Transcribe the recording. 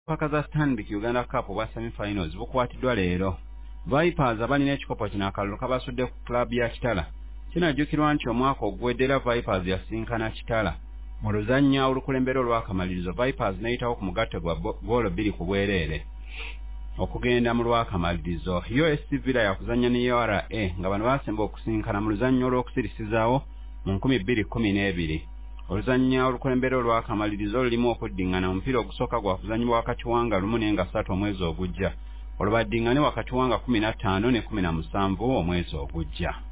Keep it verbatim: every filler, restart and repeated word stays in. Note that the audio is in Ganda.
Paka za Stanbic Uganda Cup obwa semi-finals bukwatiddwa leero. Vipers abalina ekikopo kino akalulu kabasudde ku club ya Kitala. Kinajjukirwa nti omwaka oguwedde Vipers yasinkana Kitala. Mu luzannya olukulembera olw'akamalirizo Vipers n'eyitawo ku mugatte gwa goolo bbiri ku bwereere. Okugenda mu lw'akamalirizo U S C Villa yakuzannya ne U R A nga bano baasemba okusinkana mu luzannya olw'okusirisizaawo mu nkumi bbiri kkumi n'ebiri. Oluzannya olukulembera olw'akamalirizo lulimu okuddingana omupiira ogusooka gwakuzannyibwa wakati wanga lumu n'enga ssatu omwezi ogujja. Olwo baddingane wakati wanga kumi na ttaano ne kumi na musanvu omwezi ogujja.